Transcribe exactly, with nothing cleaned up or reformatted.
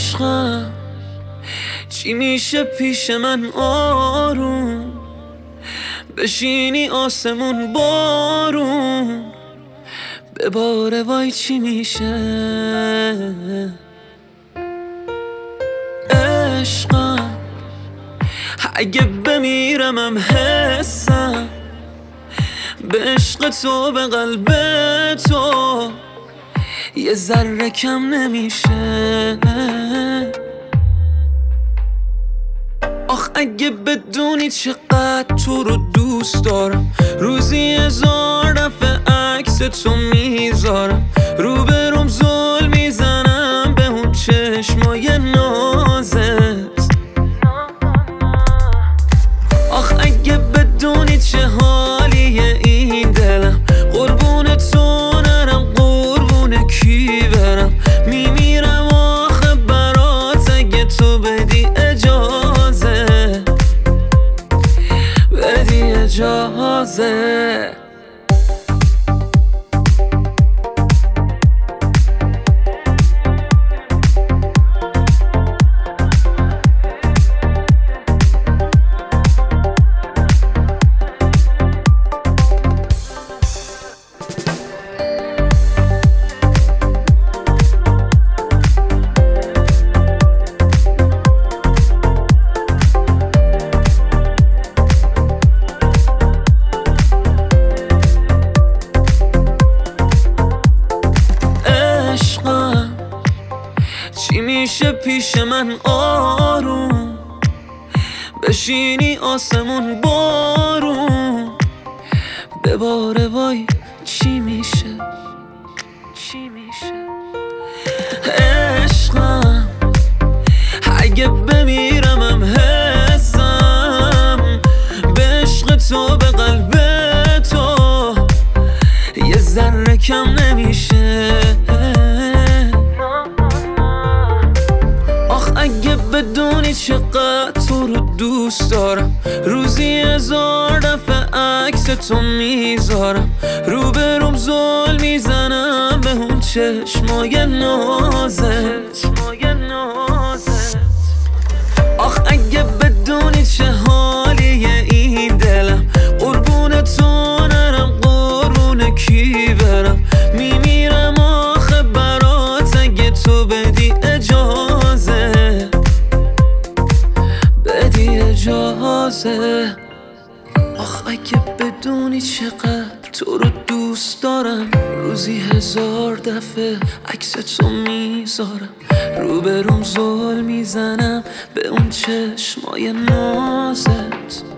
عشقم چی میشه پیش من آروم بشینی آسمون بارون بباره وای چی میشه عشقم اگه بمیرمم حسم به عشق تو به قلب تو یه ذره کم نمیشه آخ اگه بدونی چقدر تو رو دوست دارم روزی هزار دفعه عکس تو میذارم روبروم زل میزنم به اون چشمای نازت آخ اگه بدونی چه حالیه این دلم قربون تو نرم قربون کی برم میمیرم آخه برات اگه تو بدی اجازه بدی اجازه چی میشه پیش من آروم بشینی آسمون بارون بباره وای چی میشه چی میشه عشقم اگه بمیرمم حسم به عشق تو به قلب تو یه ذره کم نمیشه اگه بدونی چقدر تو رو دوست دارم روزی هزار دفعه عکس تو میذارم روبروم زل میزنم به اون چشمای نازت آخ اگه بدونی چه حالیه این دلم قربون تو نرم قربون کی برم میمیرم آخه برات اگه تو بدی اجازه اجازه آخ اگه بدونی چقدر تو رو دوست دارم روزی هزار دفعه عکس تو میذارم روبروم زل میزنم به اون چشمای نازت